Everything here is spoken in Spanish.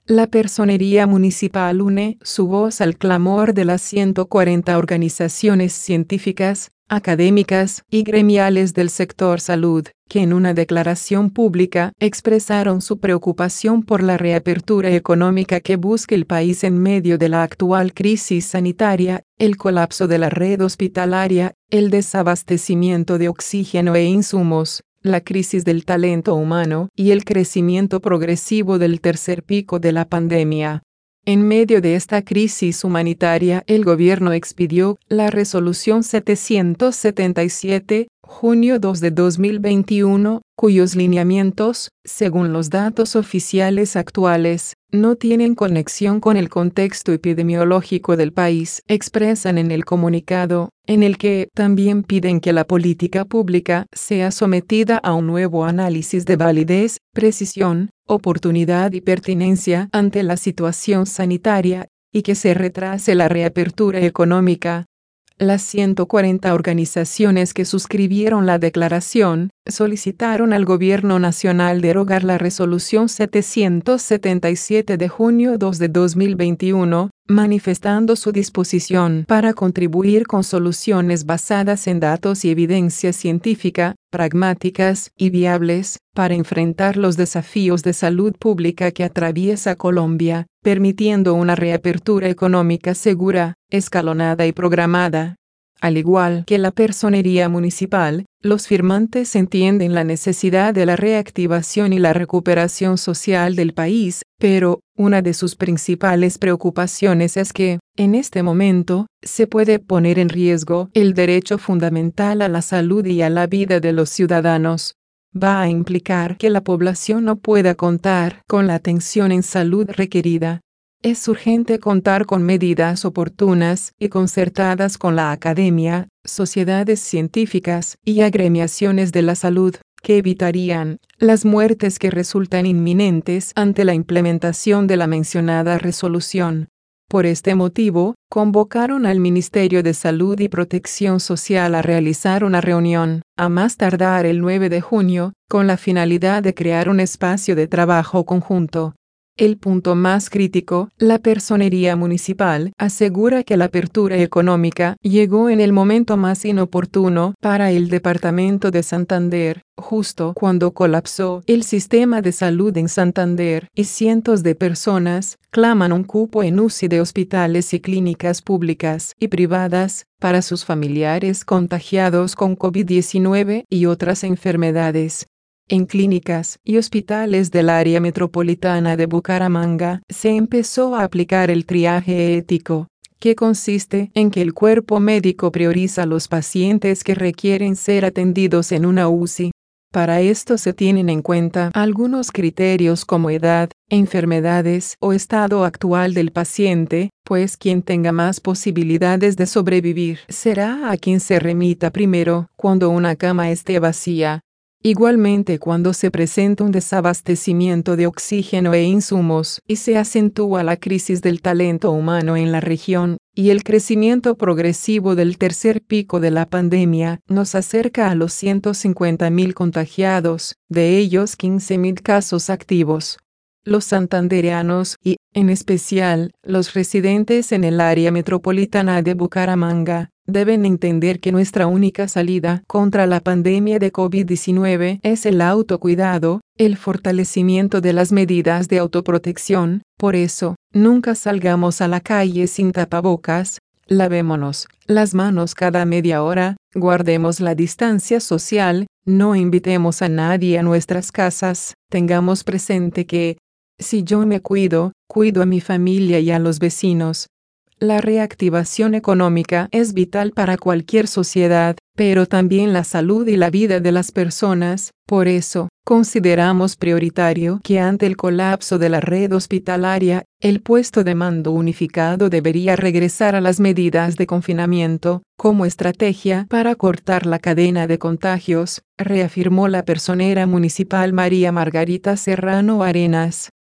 La Personería Municipal une su voz al clamor de las 140 organizaciones científicas, académicas y gremiales del sector salud, que en una declaración pública expresaron su preocupación por la reapertura económica que busca el país en medio de la actual crisis sanitaria, el colapso de la red hospitalaria, el desabastecimiento de oxígeno e insumos, la crisis del talento humano y el crecimiento progresivo del tercer pico de la pandemia. En medio de esta crisis humanitaria, el gobierno expidió la Resolución 777, junio 2 de 2021, cuyos lineamientos, según los datos oficiales actuales, no tienen conexión con el contexto epidemiológico del país. Expresan en el comunicado, en el que también piden que la política pública sea sometida a un nuevo análisis de validez, precisión, oportunidad y pertinencia ante la situación sanitaria, y que se retrase la reapertura económica. Las 140 organizaciones que suscribieron la declaración solicitaron al Gobierno Nacional derogar la Resolución 777 de junio 2 de 2021, manifestando su disposición para contribuir con soluciones basadas en datos y evidencia científica, pragmáticas y viables, para enfrentar los desafíos de salud pública que atraviesa Colombia, permitiendo una reapertura económica segura, escalonada y programada. Al igual que la Personería Municipal, los firmantes entienden la necesidad de la reactivación y la recuperación social del país, pero una de sus principales preocupaciones es que, en este momento, se puede poner en riesgo el derecho fundamental a la salud y a la vida de los ciudadanos. Va a implicar que la población no pueda contar con la atención en salud requerida. Es urgente contar con medidas oportunas y concertadas con la academia, sociedades científicas y agremiaciones de la salud, que evitarían las muertes que resultan inminentes ante la implementación de la mencionada resolución. Por este motivo, convocaron al Ministerio de Salud y Protección Social a realizar una reunión, a más tardar el 9 de junio, con la finalidad de crear un espacio de trabajo conjunto. El punto más crítico, la Personería Municipal asegura que la apertura económica llegó en el momento más inoportuno para el departamento de Santander, justo cuando colapsó el sistema de salud en Santander y cientos de personas claman un cupo en UCI de hospitales y clínicas públicas y privadas para sus familiares contagiados con COVID-19 y otras enfermedades. En clínicas y hospitales del área metropolitana de Bucaramanga se empezó a aplicar el triaje ético, que consiste en que el cuerpo médico prioriza a los pacientes que requieren ser atendidos en una UCI. Para esto se tienen en cuenta algunos criterios como edad, enfermedades o estado actual del paciente, pues quien tenga más posibilidades de sobrevivir será a quien se remita primero cuando una cama esté vacía. Igualmente, cuando se presenta un desabastecimiento de oxígeno e insumos y se acentúa la crisis del talento humano en la región, y el crecimiento progresivo del tercer pico de la pandemia nos acerca a los 150.000 contagiados, de ellos 15.000 casos activos. Los santandereanos y, en especial, los residentes en el área metropolitana de Bucaramanga, deben entender que nuestra única salida contra la pandemia de COVID-19 es el autocuidado, el fortalecimiento de las medidas de autoprotección. Por eso, nunca salgamos a la calle sin tapabocas, lavémonos las manos cada media hora, guardemos la distancia social, no invitemos a nadie a nuestras casas, tengamos presente que, si yo me cuido, cuido a mi familia y a los vecinos. La reactivación económica es vital para cualquier sociedad, pero también la salud y la vida de las personas. Por eso, consideramos prioritario que ante el colapso de la red hospitalaria, el puesto de mando unificado debería regresar a las medidas de confinamiento, como estrategia para cortar la cadena de contagios, reafirmó la personera municipal María Margarita Serrano Arenas.